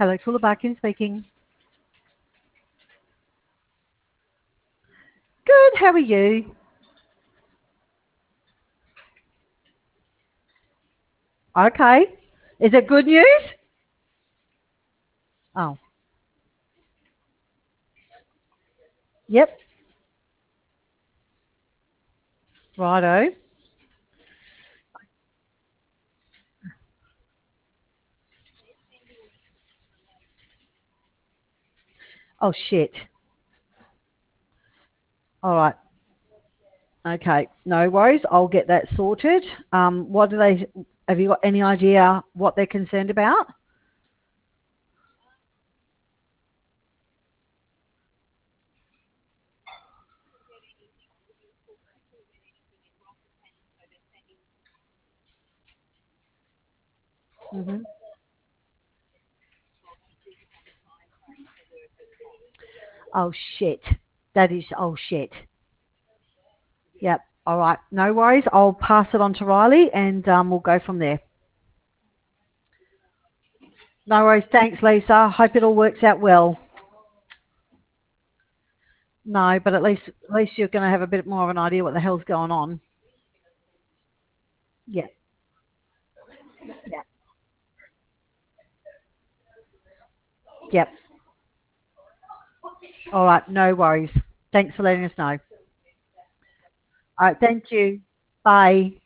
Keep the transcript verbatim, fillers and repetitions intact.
Hello, Tula Barkin speaking. Good, how are you? Okay. Is it good news? Oh, yep. Righto. Oh, shit. All right. Okay. No worries. I'll get that sorted. Um, what do they, have you got any idea what they're concerned about? hmm Oh, shit. That is, oh, shit. Yep. All right. No worries. I'll pass it on to Riley and um, we'll go from there. No worries. Thanks, Lisa. Hope it all works out well. No, but at least at least you're going to have a bit more of an idea what the hell's going on. Yeah. Yeah. Yep. All right. No worries. Thanks for letting us know. All right. Thank you. Bye.